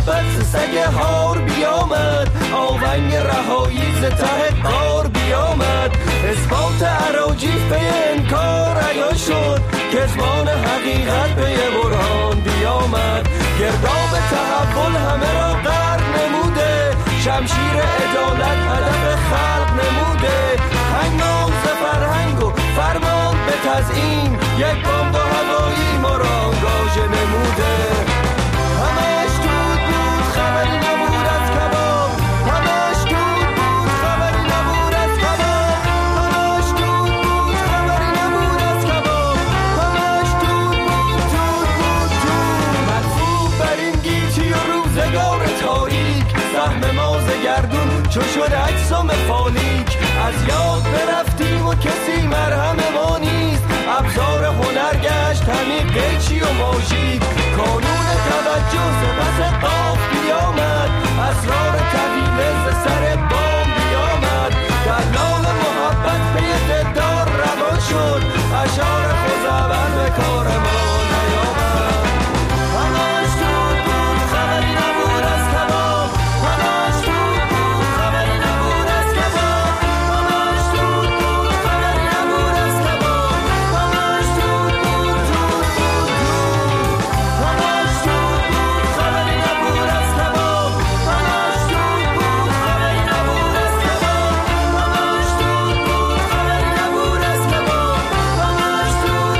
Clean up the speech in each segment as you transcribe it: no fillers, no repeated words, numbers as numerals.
محبت سگ هار بیامد، آونگ رهایی ز ته غار بیامد. اثبات اراجیف به انکار عیان شد، کتمان حقیقت به برهان بیامد. گرداب تحول همه را غرق نموده، شمشیر عدالت هدف خلق نموده. هنگام ز فرهنگ و فرمان به تزیین، یک بمب هوایی ما را آنگاژه نموده. همش دود بود خبری نبود از کباب، همش دود بود خبری نبود از کباب، همش دود بود خبری نبود از کباب، همش دود بود مرفوع بر این گیتی و روزگار تاریک. سهم ما ز گردون چو شد اجسام فالیک، از یاد برفتیم و کسی مرهم ما نیست. ابزار هنر گشت همین قیچی و ماژیک، کانون توجه ز پس قاف بیامد، اسرار طویله ز سر بام بیامد. دلال محبت پی دلدار روان شد، اشعار خزعبل به کار ما نیامد. همش دود بود خبری نبود از کباب، همش دود بود خبری نبود از کباب، همش دود بود خبری نبود از کباب، همش دود بود همش دود بود خبری نبود از کباب، همش دود بود خبری نبود از کباب، همش دود بود خبری نبود از کباب، همش دود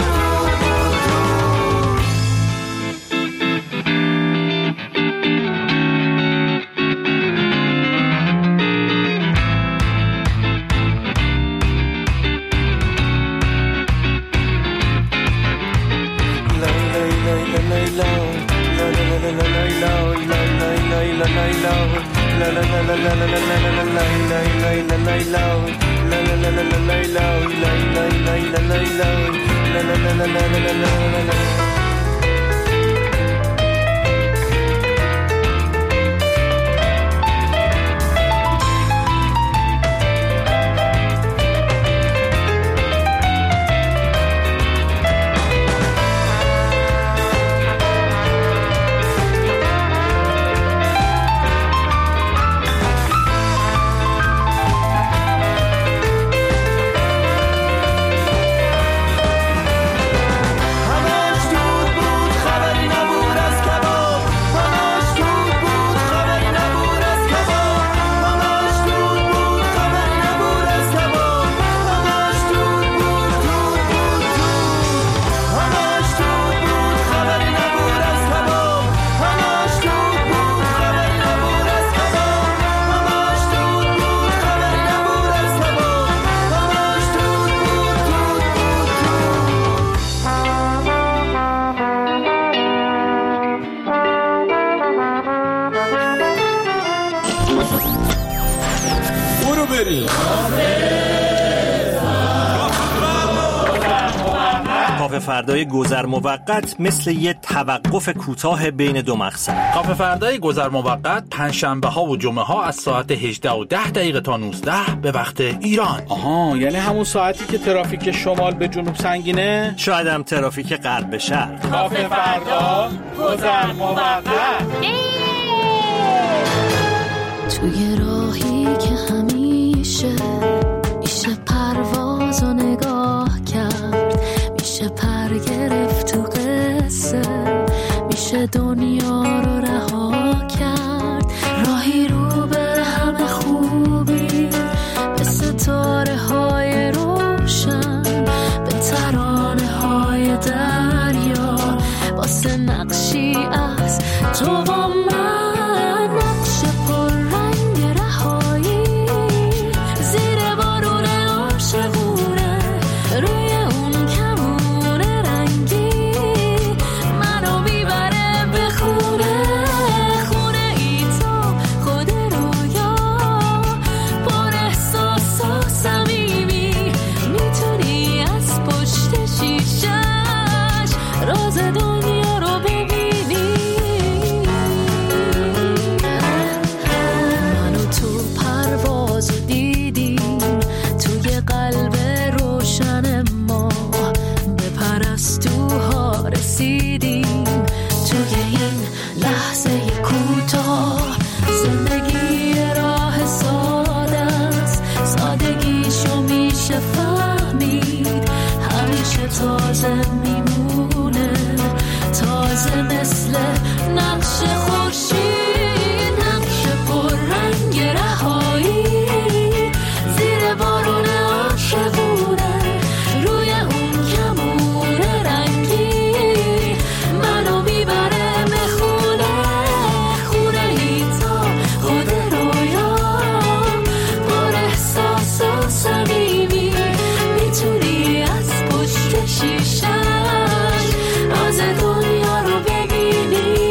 کافه فردای گذر موقت مثل یه توقف کوتاه بین دو مقصد. کافه فردای گذر موقت پنجشنبه ها و جمعه ها از ساعت 18:10 تا 19 به وقت ایران. آها، یعنی همون ساعتی که ترافیک شمال به جنوب سنگینه؟ شاید هم ترافیک غرب به شرق. کافه فردا گذر موقت. توی راهی که همیشه میشه پرواز و نگاه کرد، میشه پر گرفت تو قصه، میشه دنیا رو رها کرد. راهی رو به همه خوبی، به ستاره های روشن، به ترانه های دریا، واسه نقشی از تو با من. تازه میمونه، تازه مثل نقش خورشید، نقش پر رنگ رهایی زیر بارون عاشقونه، روی اون کمون رنگی منو میبره مخونه، خونه ای تا خود رویا، پر احساس و صمیمی، میتونی از پشت شیشش راز دنیا رو ببینی.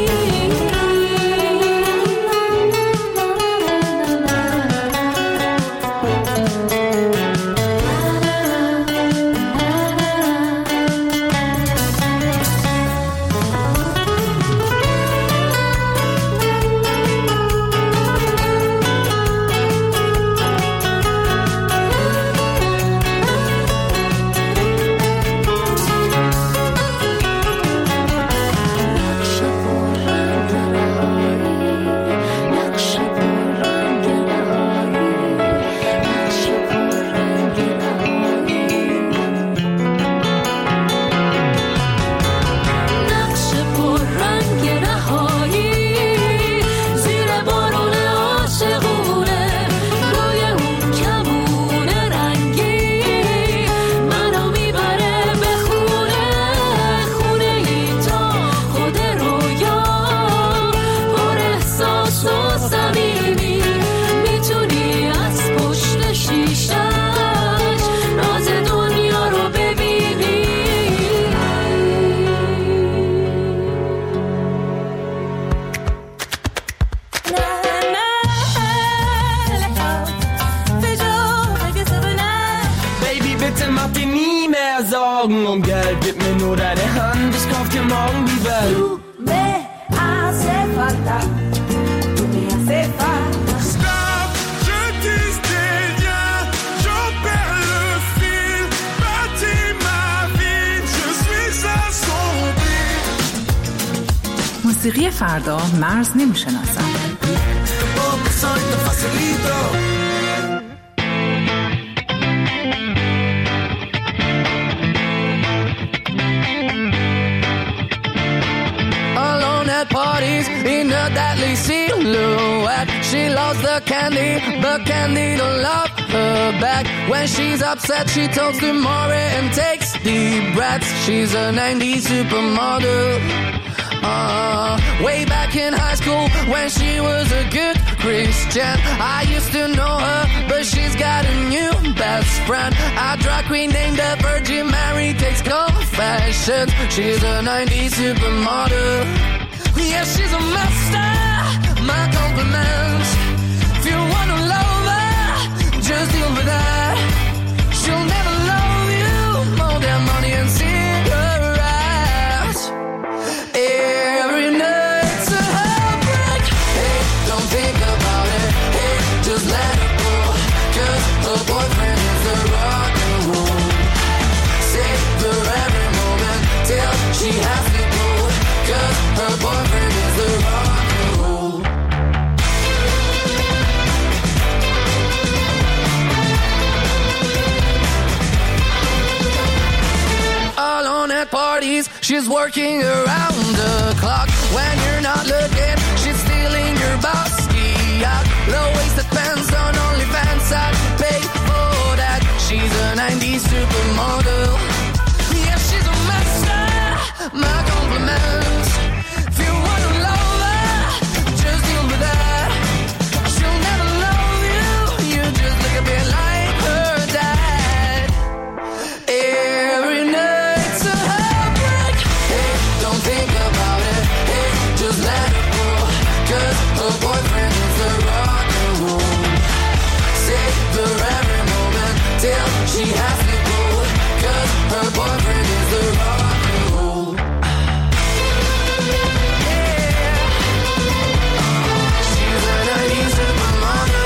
Sorgen um Geld, gib mir nur deine Hand, ich kauf dir morgen die Welt. Du me hace falta, tu me hace falta. Stop, je disais rien, j'en perds le fil, bâtis ma vie, je suis assombri. موسیقی فردا مرز نمیشناسم. Parties in a deadly silhouette. She loves the candy, but candy don't love her back. When she's upset, she talks to Maury and takes deep breaths. She's a 90s supermodel. Way back in high school when she was a good Christian, I used to know her, but she's got a new best friend. A drag queen named the Virgin Mary takes confessions. She's a 90s supermodel. Yeah, she's a master, my compliments. If you wanna love her, just deal with her. She'll never love you more than money and cigarettes. Every night's a heartbreak. Hey, don't think about it. Hey, just let it go. 'Cause her boyfriend is the rock and roll. Savor every moment till she has to go. 'Cause her boyfriend is the rock and roll. Alone at parties, she's working around the clock. When you're not looking, she's stealing your bossy out. Low-waisted pants on OnlyFans, I'd pay for that. She's a 90s supermodel. Yeah, she's a master, my compliments. If you wanna love her, just deal with her. She'll never love you, you just look a bit like her dad. Every night's a heartbreak. Hey, don't think about it. Hey, just let it go. 'Cause her boyfriend is the rock and roll. Savor every moment till she has to go. 'Cause her boyfriend is the rock and roll. She's a 90s supermodel.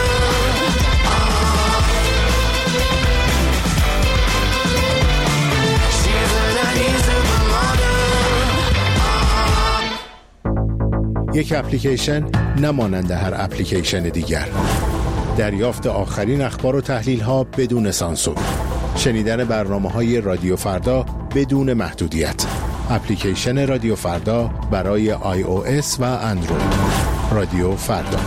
She's a 90s supermodel. یک اپلیکیشن نمانند هر اپلیکیشن دیگر. دریافت آخرین اخبار و تحلیل ها بدون سانسور. شنیدن برنامه‌های رادیو فردا بدون محدودیت. اپلیکیشن رادیو فردا برای iOS و اندروید. رادیو فردا.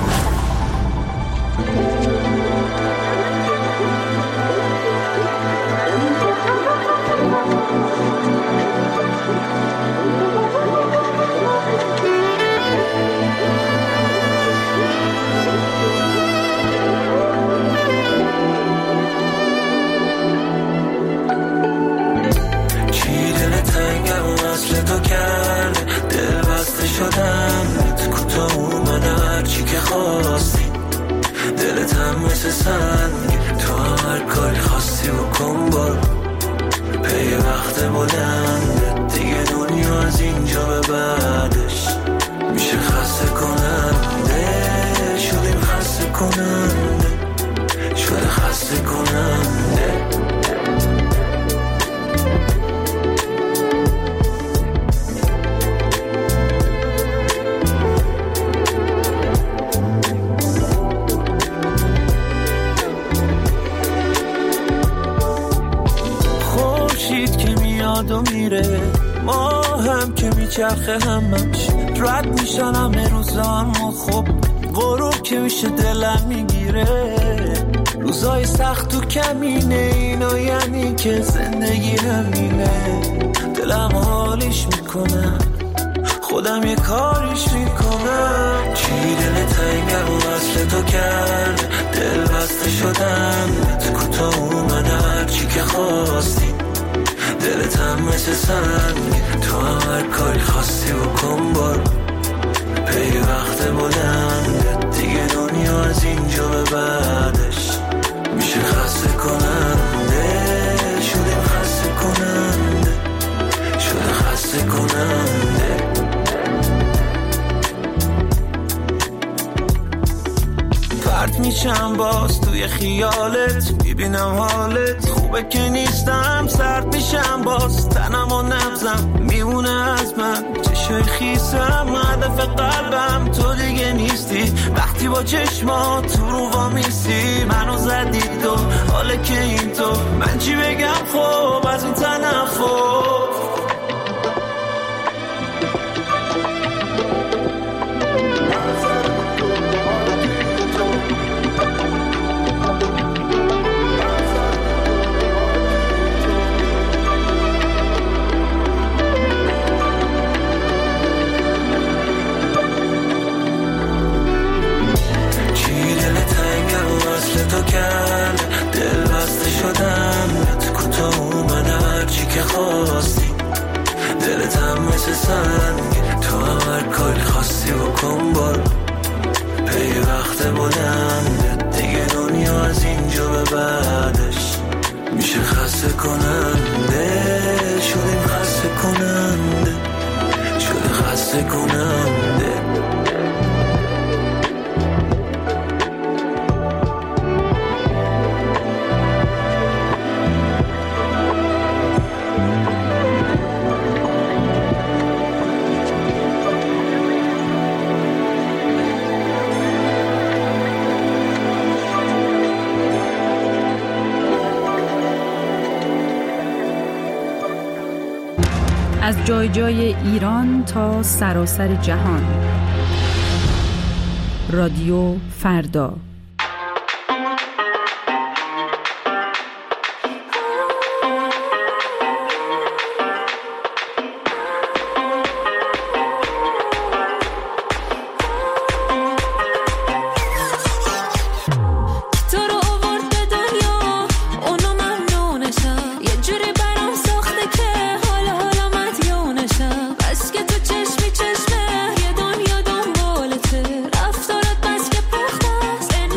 چرخه همش رد میشن همه روزان خب غروب که میشه دلم میگیره روزای سخت و کمینه اینا یعنی که زندگی همینه دلم حالیش میکنم خودم یه کاریش میکنم چی دل تنگم و وصل تو کرد دل بسته شدم تو کوتاه اومده هرچی که خواستی دلت هم مثل سنگ تو هم هر کاری خواستی بکن برو پی وقت بلند دیگه دنیا از اینجا به بعدش میشه خسته کننده شده خسته کننده شده خسته کننده پرت میشم باز توی خیالت میبینم حالت خوبه که نیستم سرد میشم باز تنم و نبزم میمونه از من چشای خیسم هدف قلبم تو دیگه نیستی وقتی با چشمات تو رو وامیستی منو زدی تو حاله که این تو من چی بگم خب از این تنفر تو کرد دل بسته شدم تو کوتاه اومده هرچی که خواستی دلت هم مثل سنگ تو هم هر کاری خواستی بکن برو پی وقت بلند دیگه دنیا از اینجا به بعدش میشه خسته کننده شدیم خسته کننده شده خسته کننده از جای جای ایران تا سراسر جهان. رادیو فردا. چشمی چشمه یه دنیا دنبالته رفتارت بس که پخته است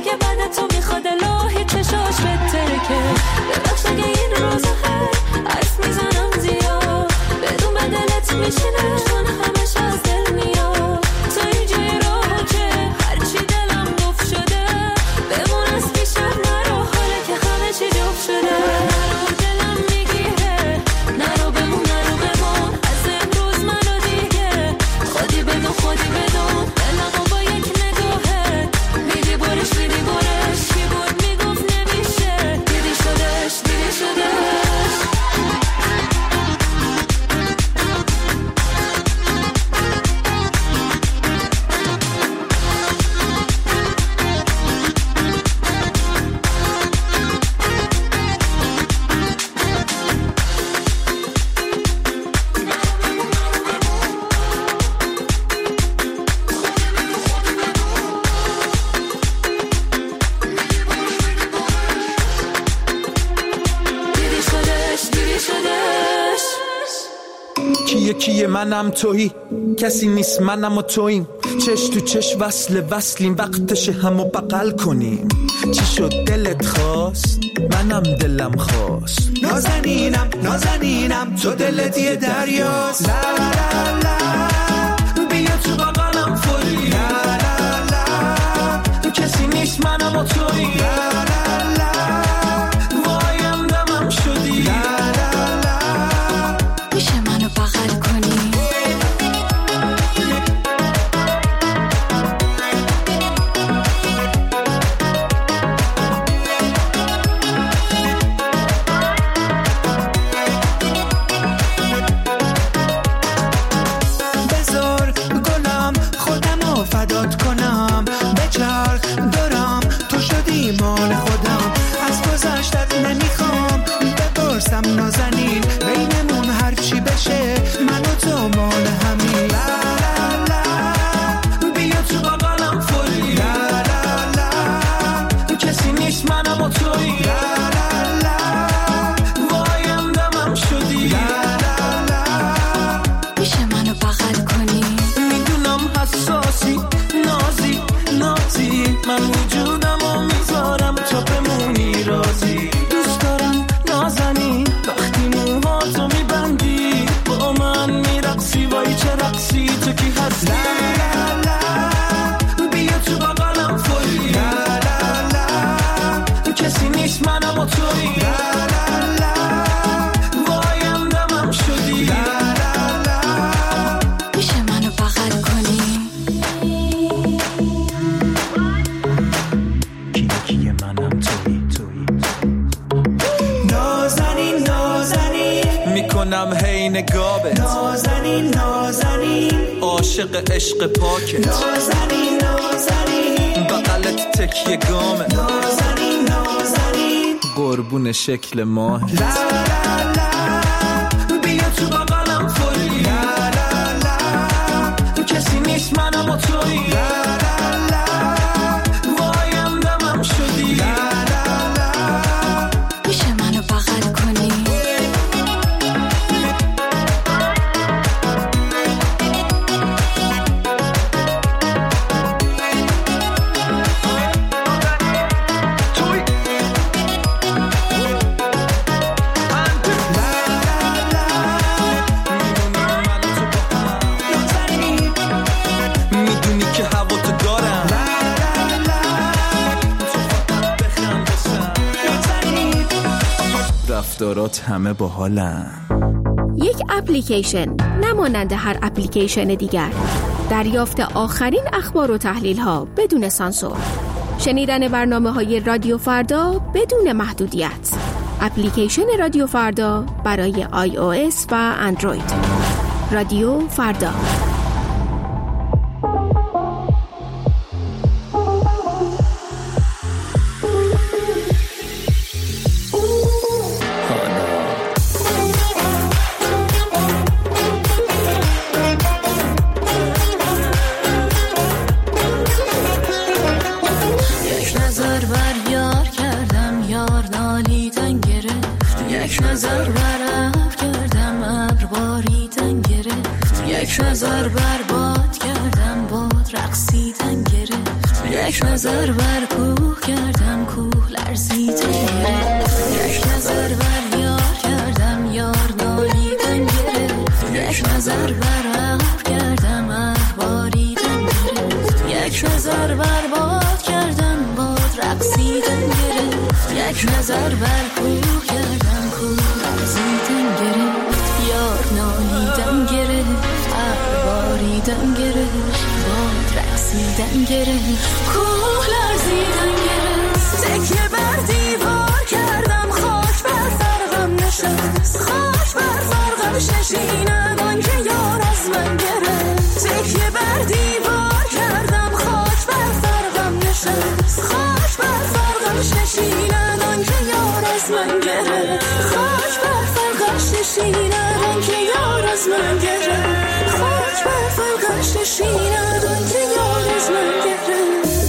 اگه بعد تو میخواد الهی چشاش بترکه ببخش اگه این روزه حرف میزنم زیاد بدون بدلت میشینه چون همش از دل میاد تو اینجای راه که هرچی دلم گفت شده بمون از پیشم نرو حالا که همه چی جفت شده نرو دلم میگیره نرو بمون از امروز منو دیگه خودی بدون دلمو با یک نگاهه میدی برش کی بود میگفت نمیشه دیدی شدش کیه منم تویی کسی نیست منم و توییم چش تو چش وصلیم وقتشه همو بغل کنیم چی شد دلت خواست منم دلم خواست نازنینم تو دلت یه دریاست لا لا لا بیا تو بغلم فوری لا لا لا کسی نیست منم و توییم لا لا لا وایم دمم شدی لا لا لا میشه منو بغل کنی بذار گلم خودمو فدات کنم بچرخ دارم تو شدی مال خودم از گذشتت نمیخوام بپرسم نازنین بینمون هرچی بشه من و تو مال همین لا لا لا بیا تو بغلم فوری لا لا لا کسی نیست منم و تویی لا لا لا وایم دمم شدی لا لا لا میشه منو بغل کنی میدونم حساسی نازی من وجودمو میذارم تا بمونی رازی دوست دارم نازنین وقتی موهاتو میبندی با من میرقصی وای چه رقصی تو کی هستی لا لا لا بیا تو بغلم فوری لا لا لا کسی نیست منم و تویی لا لا لا وایم دمم شدی لا لا لا میشه منو بغل کنی کیه منم تویی نازنین میکنم هی نگابت نازنین عاشق عشق پاکت نازنین بغلت تکیه گامت نازنین قربون شکل ماهت لا لا لا بیا تو بغلم فوری لا لا لا کسی نیست منم و تویی لا لا لا وایم دمم شدی لا لا لا میشه منو بغل کنی میدونی که هوا تو دارم رفتارات همه باحالن یک اپلیکیشن نمانند هر اپلیکیشن دیگر. دریافت آخرین اخبار و تحلیل ها بدون سانسور. شنیدن برنامه‌های رادیو فردا بدون محدودیت. اپلیکیشن رادیو فردا برای iOS و اندروید. رادیو فردا. یک نظر برف کردم ابر باریدن گرفت یک نظر برباد کردم باد رقصیدن گرفت یک نظر بر کوه کردم، کوه لرزیدن گرفت. یک نظر بر یار کردم، یار نالیدن گرفت. یک نظر بر عقب کردم، عقب باریدن گرفت. یک نظر بر باد کردم، باد رقصیدن گرفت. یک نظر بر کوه کردم، کوه لرزیدن گرفت. یار نالیدن گرفت، عقب باریدن گرفت. باد رقصیدن گرفت، کوه لرزیدن گرفت. تکیه بر دیوار کردم، خاک بر فرقم نشست. خاک بر فرقم نشیند آنکه یار از من گرفت. تکیه بر دیوار کردم، خاک بر فرقم نشست. خاک بر فرقم نشیند آنکه یار از من گرفت. خاک بر فرقم نشیند آنکه یار از من گرفت. خاک بر فرقم نشیند آنکه یار از من گرفت.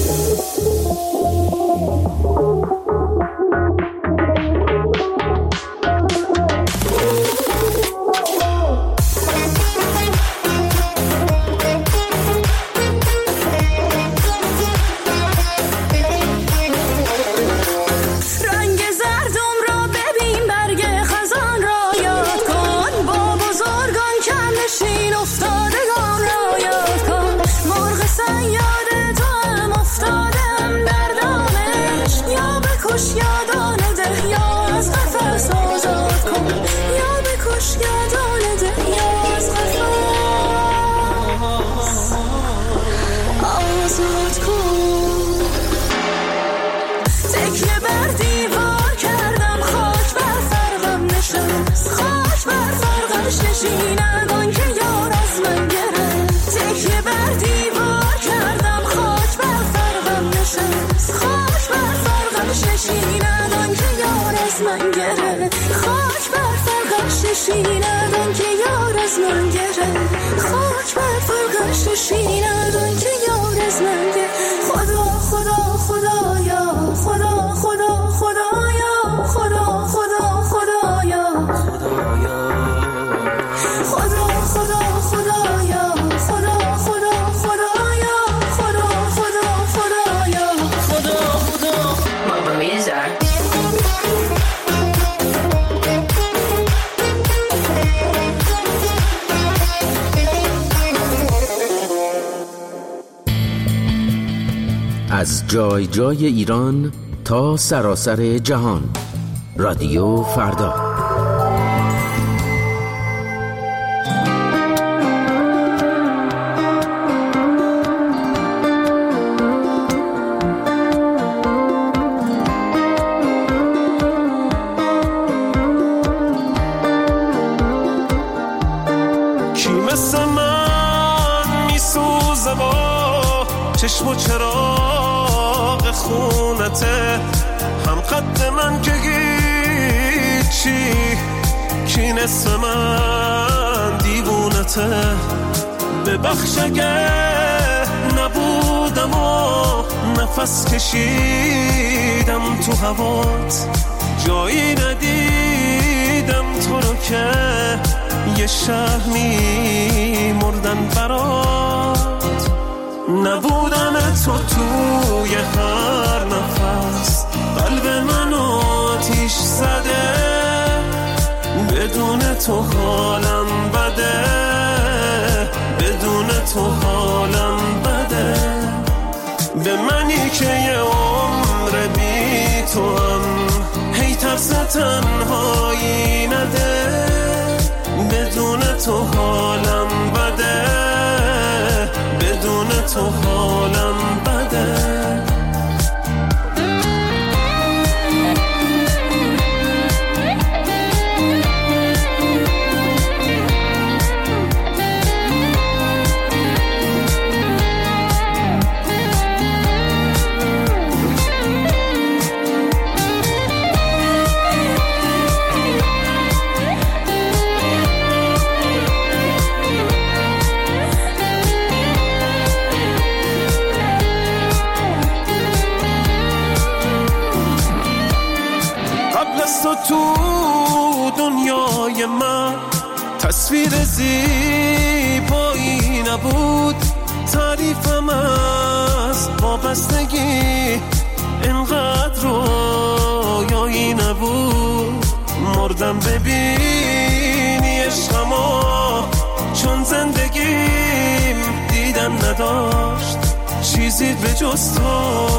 نشیند آنکه یار از من گرفت. خاک بر فرقش نشیند آنکه یار از من گرفت. خدا خدا خدایا، خدا خدا خدایا، خدا خدا خدایا، خدا خدا خدایا، خدا خدا خدایا، خدا خدا خدایا، خدا خدا. ماما میزار از جای جای ایران تا سراسر جهان. رادیو فردا. کی مثل من میسوزه با چشم و چراغ خونته، هم قد من که هیچی، کی نصف من دیوونته. ببخش اگه نبودم و نفس کشیدم تو هوات، جایی ندیدم تو رو که یه شهر میمردن برات. نبودن تو توی هر نفس قلب منو آتیش زده، بدون تو حالم بده، بدون تو حالم بده. به منی که یه عمر بی تو هم هی ترس تنهایی نده، بدون تو حالم بده، بدون تو حالم بده. تو دنیای من تصویر زیبایی نبود، تعریفم از وابستگی اینقدر رویایی نبود. مردم ببینی عشقمو، چون زندگیم دیدن نداشت چیزی به جز تو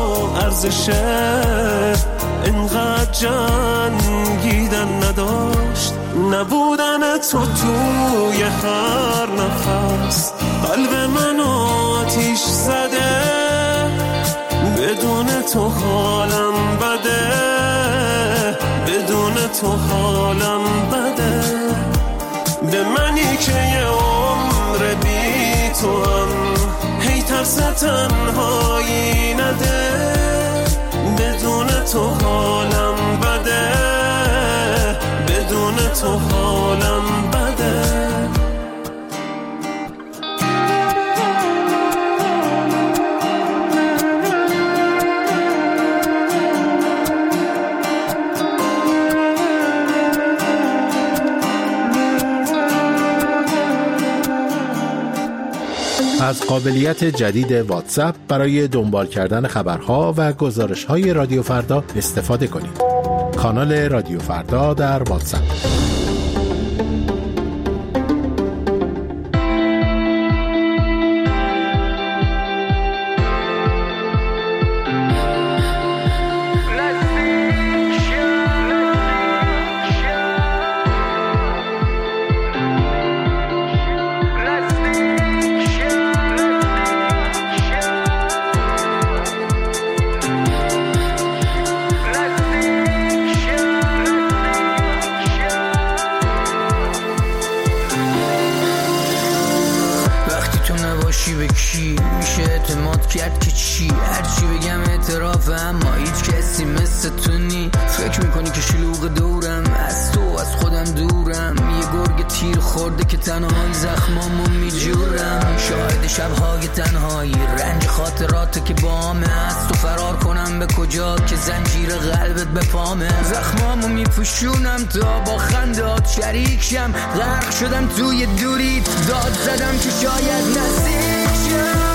ارزشه. اینقدر جنگیدن نداشت، نبودن تو توی هر نفس قلب منو آتیش زده. بدون تو حالم بده، بدون تو حالم بده. به منی که یه عمر بی تو هم هی ترس تنهایی نده. بدون تو حالم بده، بدون تو حالم بده. از قابلیت جدید واتساپ برای دنبال کردن خبرها و گزارش‌های رادیو فردا استفاده کنید. کانال رادیو فردا در واتساپ. کرد که چی هرچی بگم اعترافم، اما هیچ کسی مثل تو نی. فکر میکنی که شلوغ دورم، از تو از خودم دورم. یه گرگ تیر خورده که تنهایی زخمامو میجورم. شاهد شبهای تنهایی، رنج خاطراتو که بامه. از تو فرار کنم به کجا که زنجیر قلبت به پامه. زخمامو میپوشونم تا با خندات شریک شم. غرق شدم توی دوری، داد زدم که شاید نزدیک شم.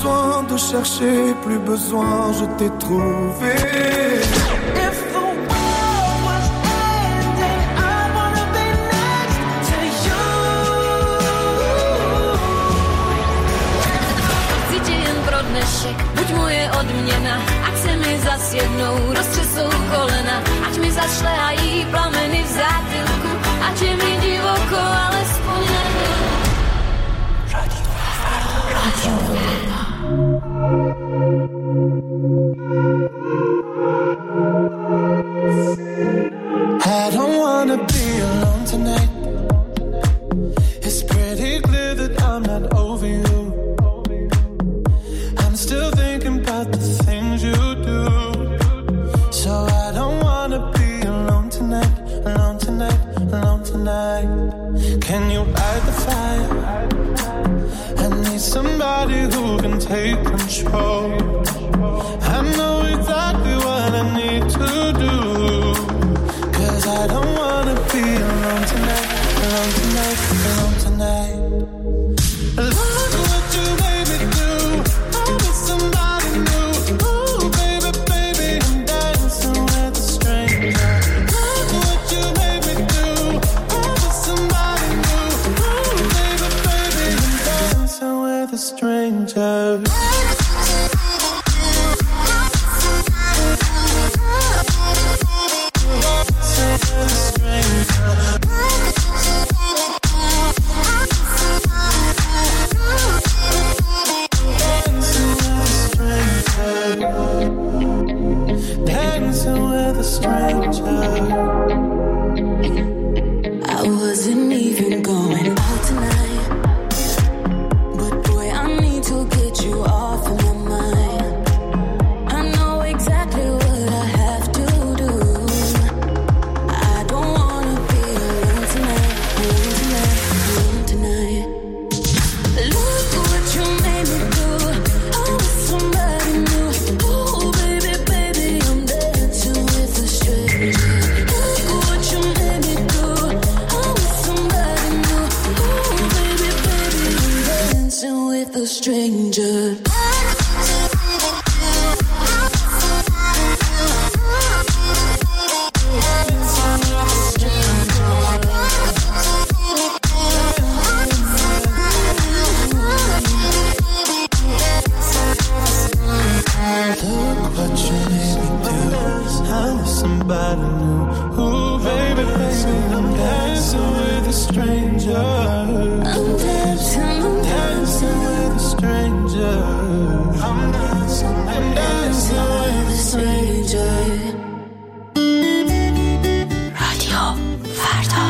besoin de chercher, plus besoin, je t'ai trouvé. If the world was ending, I wanna be next to you. Chcíte jen pro dnešek, buď moje odměna. Ak se mi zas jednou roztřesou kolena, ať mi zašlehají plameny v zátylku, ať je mi divoko, alespoň na chvíli. Radio I don't wanna be alone tonight. It's pretty clear that I'm not over you. I'm still thinking about the things you do. So I don't wanna be alone tonight, alone tonight, alone tonight. Can you light the fire? I need somebody who can take control. I know exactly what I need to do. Cause I don't wanna be alone tonight, alone tonight, alone tonight. Look what you made me do. I was somebody new. Ooh, baby, baby, I'm dancing with a stranger. Look what you made me do. I was somebody new. Ooh, baby, baby, I'm dancing with a stranger. Dancing with a stranger. I wasn't even going out tonight, but boy, I need to get you off of my mind. I know exactly what I have to do. I don't wanna be alone tonight, alone tonight, alone tonight. Look what you made me do. I was somebody new. Oh baby, baby, I'm dancing with a stranger. Look what you made me do. I was somebody new. Oh baby, baby, I'm dancing with a stranger. Look what you made me do. I was somebody new. Ooh, baby, baby, I'm dancing with a stranger. I'm dancing with a stranger. I'm dancing with a stranger. رادیو فردا.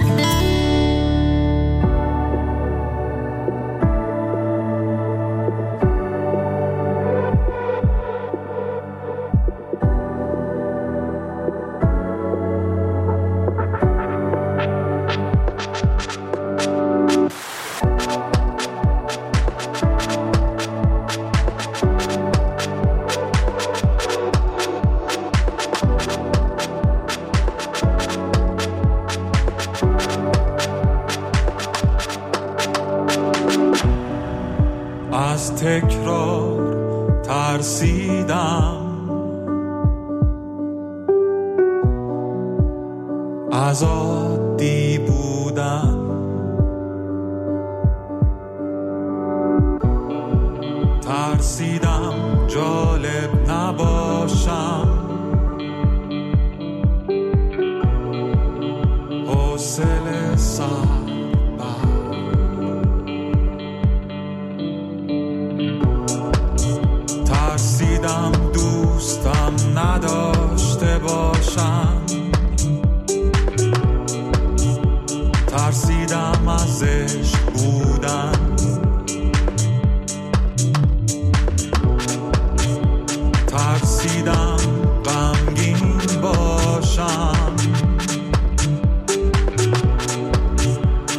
از تکرار ترسیدم، از عادی بودن ترسیدم، جالب نباشم، حوصله سر ترسیدم دوستم نداشته باشم، ترسیدم از عشق بودن، ترسیدم غمگین باشم،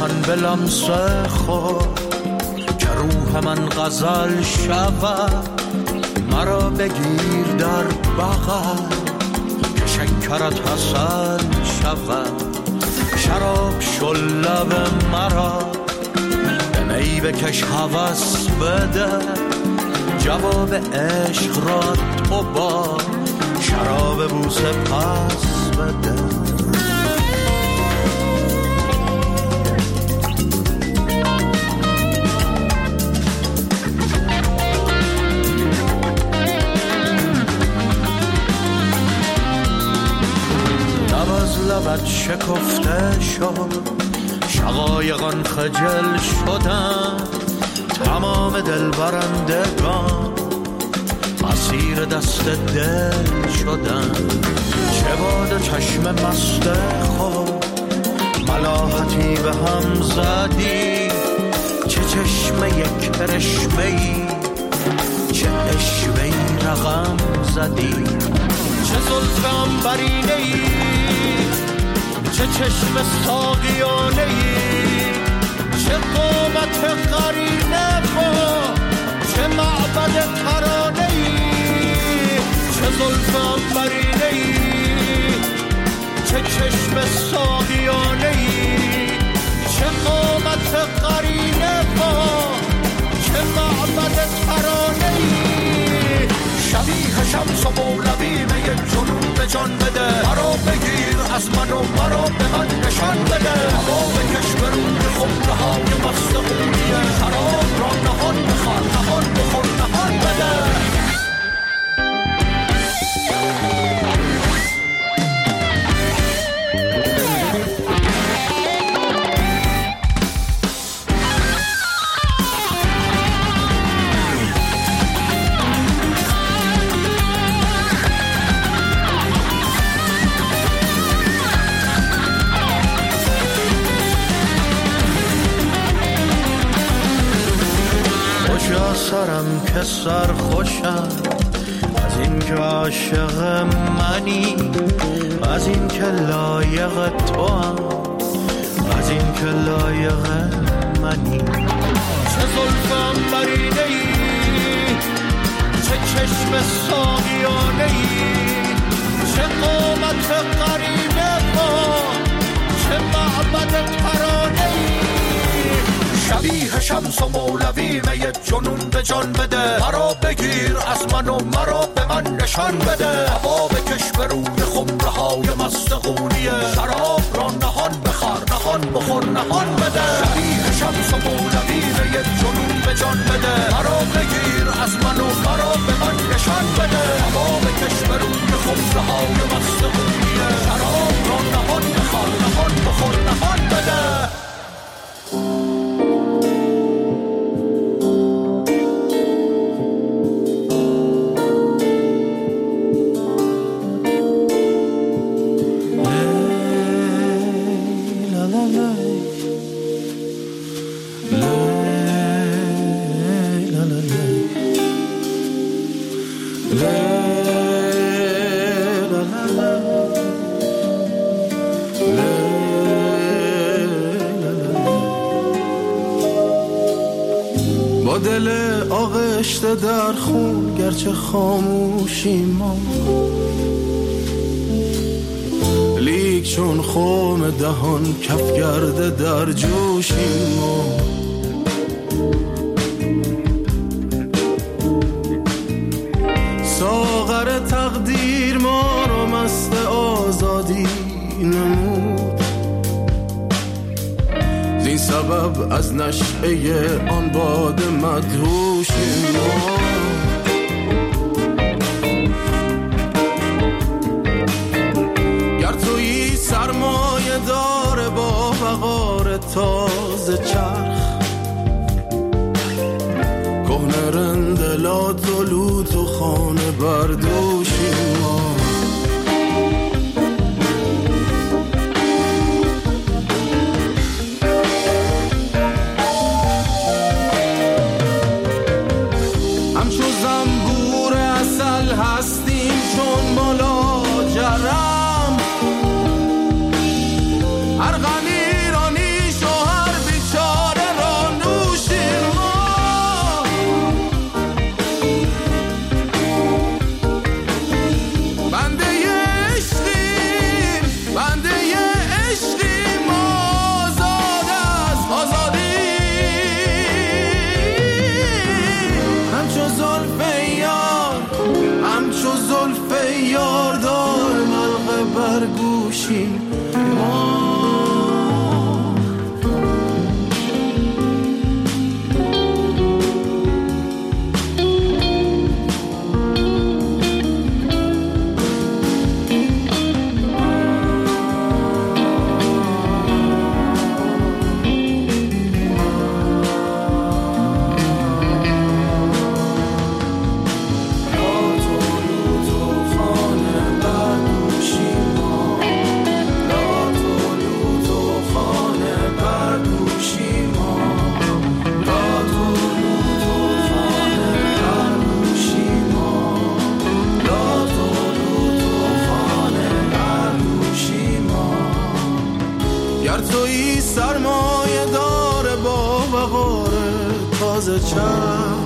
دهن به لمس خود که روح من غزل شود. مرا بگیر در بغل که شکرت حسن شود. شراب شل لب مرا به می بکش هوس بده. جواب عشق را تو با شراب بوسه پس بده. لبت شکفته شد، شقایقان خجل شدن. تمام دل برندگان اسیر دست دل شدن. چه باد و چشم مست خود ملاحتی به هم زدی. چه چشم یک کرشمه‌ای، چه اشوه‌ای رقم زدی. چه زلف عنبرینه‌ای، چه چشم ساقیانه‌ای. چه قامت قرینه با، چه معبد ترانه‌ای. چه زلف عنبرینه‌ای، چه چشم ساقیانه‌ای. چه قامت قرینه با، چه معبد ترانه‌ای. شبیه شمس و مولوی می جنون به جان بده. مرا بگیر از من و مرا به من نشان بده. هوا بکش برون به خمره های مست خونیه. شراب را نهان بخور نهان بخور نهان بده. سرم که سر خوشم از این که عاشق منی. از این که لایق تو هم، از این که لایق منی. چه زلف عنبرینه‌ای، چه چشم ساقیانه‌ای. چه قامت قرینه با، چه معبد ترانه‌ای. شبیه شمس و مولوی می جنون به جان بده. مرا بگیر از من و مرا به من نشان بده. هوا بکش به روی خمره های مست خونیه. شراب را نهان بخور نهان بخور نهان بده. شبیه شمس و مولوی می جنون به جان بده. مرا بگیر از من و مرا به من نشان بده. هوا بکش به روی خمره های مست خونیه. شراب را نهان بخور نهان بخور نهان بده. با دل آغشته در خون گرچه خاموشی ما، لیک چون خم دهان کف کرده در جوشی ما. ساغر تقدیر ما رو مست آزادی نمود. زین سبب از نشعه آن باد مدهوشی ما. گر تویی سرمایه داره با وقار تازه چرخ، کهنه رندلات و لوت و خانه بردوشی ما. همچو زنبور اصل هستیم چون بالا جرم. هر غم ایرانی شوهر دوشیم ما. سرمایه داره با وقاره تازه چند